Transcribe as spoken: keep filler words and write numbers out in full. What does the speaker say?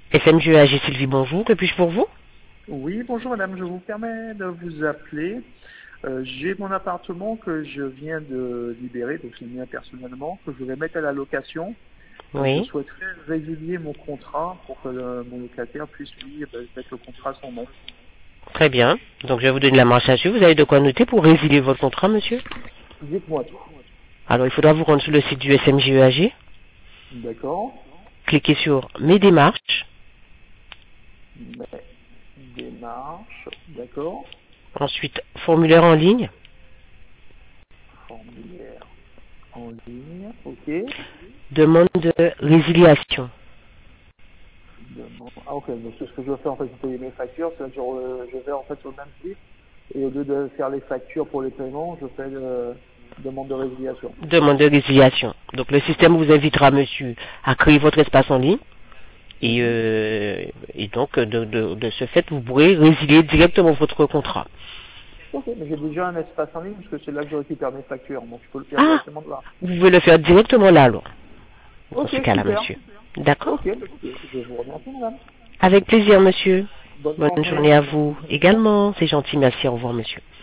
S M G A G Sylvie, bonjour, que puis-je pour vous? Oui, bonjour madame, je vous permets de vous appeler. Euh, j'ai mon appartement que je viens de libérer, donc c'est le mien personnellement, que je vais mettre à la location. Et je Oui, souhaiterais résilier mon contrat pour que le- mon locataire puisse lui euh, mettre le contrat à son nom. très bien. Donc je vais vous donner la marche à suivre. Vous avez de quoi noter pour résilier votre contrat, monsieur? Dites-moi tout. Alors il faudra vous rendre sur le site du S M G A G, D'accord. cliquez sur Mes démarches, Mais, démarche. D'accord. ensuite Formulaire en ligne, Formulaire en ligne. Ok. Demande de résiliation. Demande- Ah ok, donc c'est ce que je vais faire en fait, je paye mes factures, c'est-à-dire que je, je vais en fait sur le même site, et au lieu de faire les factures pour les paiements, je fais euh, demande de résiliation. Demande de résiliation. Donc le système vous invitera, monsieur, à créer votre espace en ligne. Et, Mhm. euh, et donc, de, de, de ce fait, vous pourrez résilier directement votre contrat. Ok, mais j'ai déjà un espace en ligne parce que c'est là que je récupère mes factures, donc je peux le faire Ah, directement de là. vous pouvez le faire directement là, alors, dans Ok, ce cas-là, super. monsieur. D'accord? Ok, bah, écoutez, je vous remercie madame. Avec plaisir, monsieur. Bonne Bonne journée. journée à vous également. C'est gentil, merci. Au revoir, monsieur.